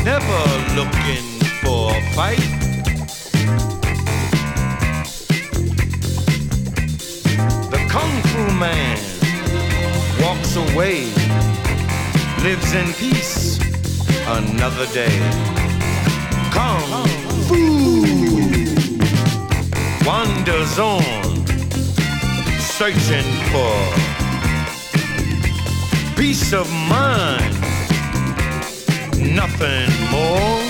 never looking for a fight. The Kung Fu man walks away, lives in peace another day. Kung Fu wanders on, searching for peace of mind, nothing more.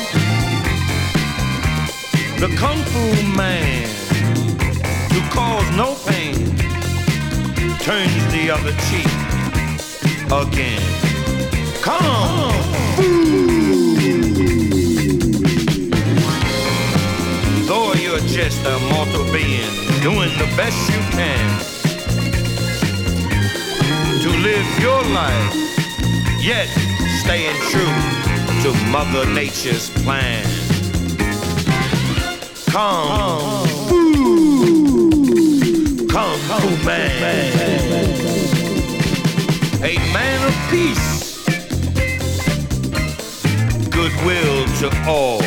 The Kung Fu man, who caused no pain, turns the other cheek again. Kung Fu! Though you're just a mortal being, doing the best you can to live your life, yet staying true to Mother Nature's plan. Kung Fu, Kung Fu man, a man of peace, goodwill to all,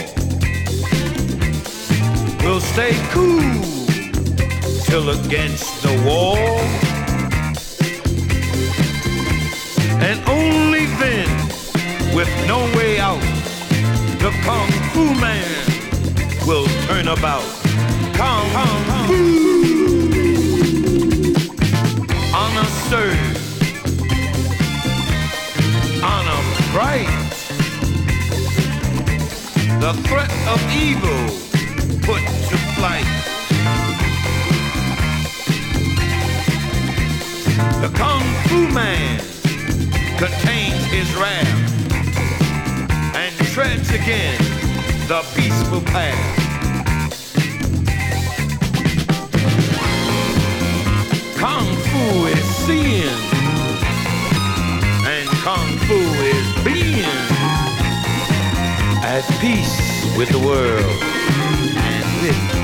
will stay cool till against the wall, and only then, with no way out, the Kung Fu man will turn about. Kung Fu, honor served, honor bright, the threat of evil put to flight. The Kung Fu man contains his wrath and treads again the peaceful path. Kung Fu is seeing, and Kung Fu is being at peace with the world and with